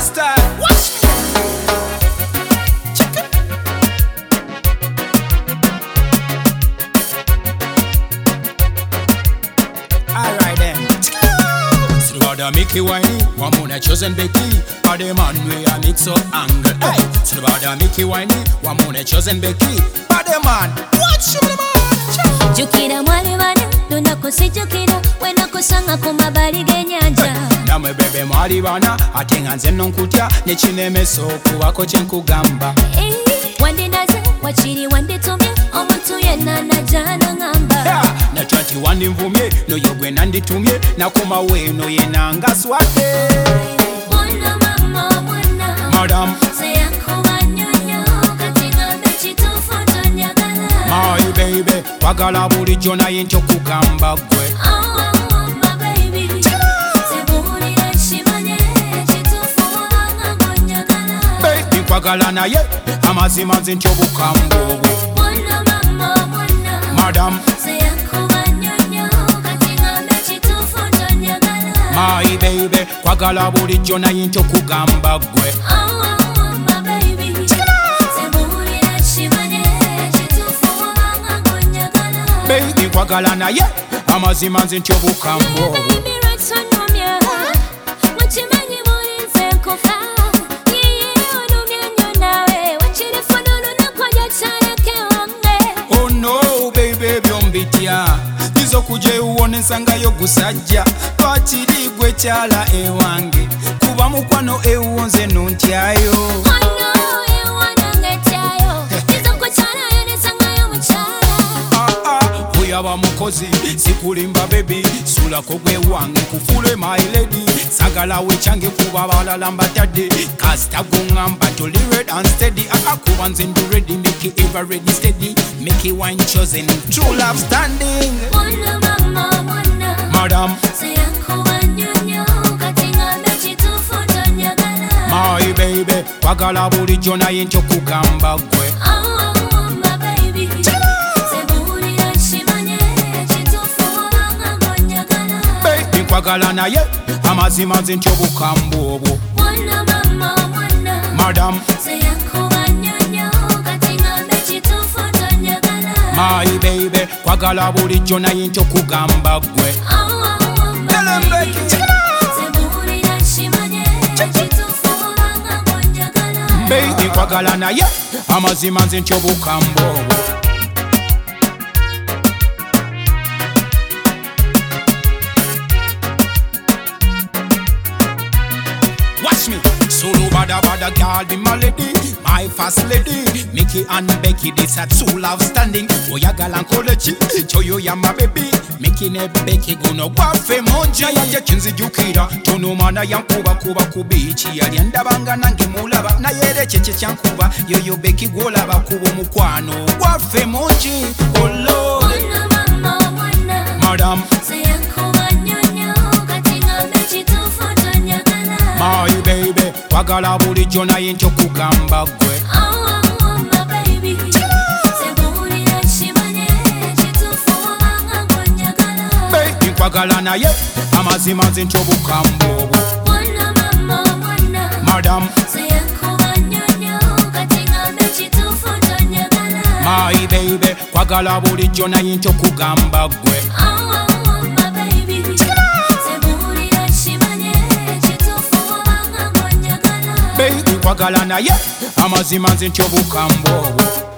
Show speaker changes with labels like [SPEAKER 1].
[SPEAKER 1] style. Watch me. Check it. Alright then. Srivada Mickey Winey, one more chosen Becky. For the man we a mix up angle. Hey, Srivada Mickey Winey, one more chosen Becky. For the man, watch me man.
[SPEAKER 2] Jukira mwali bana, lunako sijukira, wena kusanga kumabali g'ennyanja.
[SPEAKER 1] Namwe bebe mwali bana, ate nga nze nonkutya, nekinemeso okubako kye nkugamba.
[SPEAKER 2] Wandinaze, wakiri wanditumye, omuntu yenna najja n'angamba.
[SPEAKER 1] Natwati wandinvumye, noyo gwe nanditumye, nakoma weeno yena nga swadde.
[SPEAKER 2] Mwana mama mwana,
[SPEAKER 1] Madam,
[SPEAKER 2] seyankuba nnyonnyo, kati ngambe kituufu tonyagala.
[SPEAKER 1] My baby, wagala bulijjo naye nti okugamba gwe.
[SPEAKER 2] My baby, sebuulira kimanye, kituufu obanga gonjagala.
[SPEAKER 1] Baby, nkwagala naye, amazima nze nti obukambwe obwo.
[SPEAKER 2] Mwana mama mwana,
[SPEAKER 1] Madam,
[SPEAKER 2] seyankuba nnyonnyo, kati ngambe kituufu tonyagala.
[SPEAKER 1] my baby, kwagala bulijjo naye nti okugamba gwe.
[SPEAKER 2] My baby, sebuulira kimanye, kituufu obanga gonjagala.
[SPEAKER 1] Baby, nkwagala naye, amazima nze nti obukambwe obwo.
[SPEAKER 2] Baby, right onumya, wakimanyi bulinze nkufa. Yiye onumya nnyo nawe, wakiri fununu nakoja kyaleke wange.
[SPEAKER 1] Oh no, baby, byombitya kizo kujja ewuwona ensangayo gusajja lwakiri gwe kyala ewange kuba mukwano ewuwo nze nontyayo.
[SPEAKER 2] Ono ewana ngetyayo, kizo kukyalayo nensangayo mukyala.
[SPEAKER 1] Oyaba mukozi sikulimba baby, sulako gwe wange kufule my lady. Sagala wekyange kuba abalala mbatadde kasita goŋŋamba toli red and steady. Kuba nze ndi ready, Mickey ever ready steady. Mickey Wine chosen, true love standing.
[SPEAKER 2] Mwana mama mwana,
[SPEAKER 1] Madam,
[SPEAKER 2] seyankuba nnyonnyo, kati ngambe kituufu tonyagala.
[SPEAKER 1] my baby, kwagala bulijjo naye nti okugamba gwe.
[SPEAKER 2] My baby, sebuulira kimanye, kituufu obanga gonjagala.
[SPEAKER 1] Baby, nkwagala naye, amazima nze nti obukambwe obwo.
[SPEAKER 2] Mwana mama mwana,
[SPEAKER 1] Madam,
[SPEAKER 2] seyankuba nnyonnyo, kati ngambe kituufu tonyagala.
[SPEAKER 1] my baby, kwagala bulijjo naye nti okugamba gwe.
[SPEAKER 2] My baby, sebuulira kimanye, kituufu obanga gonjagala.
[SPEAKER 1] Baby, nkwagala naye, amazima nze nti obukambwe obwo. Watch me, solo bada bada girl be my lady, my first lady. Mickey and Becky, this a true love standing. Oyagala nkolechi, choyo ya my baby. Mickey ne Becky guno gwafe monji. Naye kinzijukira, tono mana yankuba kuba ku beach. Yali ndabanga nange mulaba, naye era kye kyankuba. Yoyo Becky gwolaba kuba mukwano gwafe monji. Oh Lord,
[SPEAKER 2] Mwana mama mwana,
[SPEAKER 1] Madam,
[SPEAKER 2] seyankuba nnyonnyo, kati ngambe kituufu tonyagala.
[SPEAKER 1] my baby, kwagala bulijjo naye nti okugamba gwe.
[SPEAKER 2] My baby, sebuulira kimanye, kituufu obanga gonjagala.
[SPEAKER 1] Baby, nkwagala naye, amazima nze nti obukambwe obwo.
[SPEAKER 2] Mwana mama mwana,
[SPEAKER 1] Madam,
[SPEAKER 2] seyankuba nnyonnyo, kati ngambe kituufu tonyagala.
[SPEAKER 1] my baby, kwagala bulijjo naye nti okugamba gwe.
[SPEAKER 2] My baby, sebuulira kimanye, kituufu obanga gonjagala.
[SPEAKER 1] Baby, nkwagala naye, amazima nze nti obukambwe obwo.